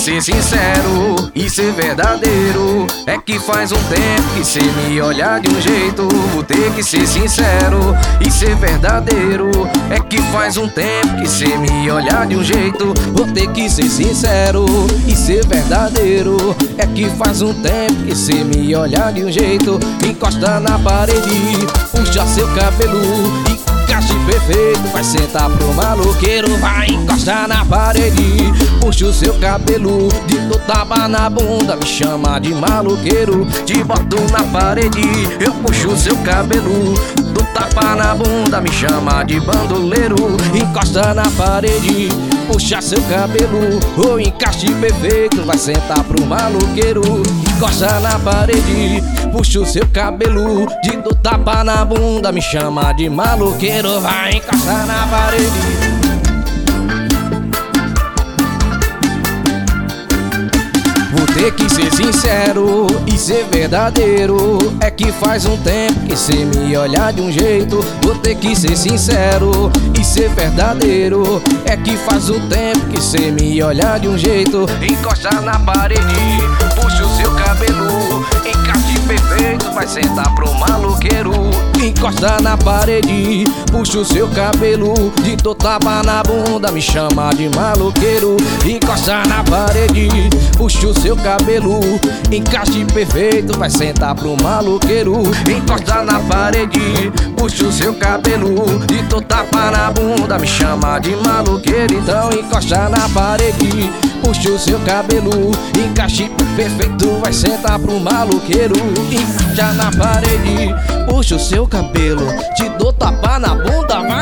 ser sincero e ser verdadeiro. É que faz um tempo que cê me olha de um jeito. Vou ter que ser sincero e ser verdadeiro. É que faz um tempo que cê me olha de um jeito. Vou ter que ser sincero e ser verdadeiro. É que faz um tempo que cê me olha de um jeito. Encosta na parede, puxa seu cabelo, encaixe perfeito, vai sentar pro maloqueiro. Vai encostar na parede, puxa o seu cabelo, de dou tapa na bunda, me chama de maloqueiro. Te boto na parede, eu puxo o seu cabelo, dou tapa na bunda, me chama de bandoleiro. Encosta na parede, puxa seu cabelo, o encaixe perfeito, vai sentar pro maloqueiro. Encosta na parede, puxa o seu cabelo, de dou tapa na bunda, me chama de maloqueiro. Vai encostar na parede. Vou ter que ser sincero e ser verdadeiro. É que faz um tempo que cê me olha de um jeito. Vou ter que ser sincero e ser verdadeiro. É que faz um tempo que cê me olha de um jeito. Encosta na parede, puxa o seu cabelo, encaixe perfeito, vai sentar pro maloqueiro. Encosta na parede, puxa o seu cabelo, de dou tapa na bunda, me chama de maloqueiro. Encosta na parede, puxa o seu cabelo, encaixe perfeito, vai sentar pro maloqueiro. Encosta na parede, puxa o seu cabelo, de dou tapa na bunda, me chama de maloqueiro. Então encosta na parede, puxa o seu cabelo, encaixe perfeito, vai sentar pro maloqueiro. Encaixa na parede, puxa o seu cabelo, te dou tapa na bunda, vai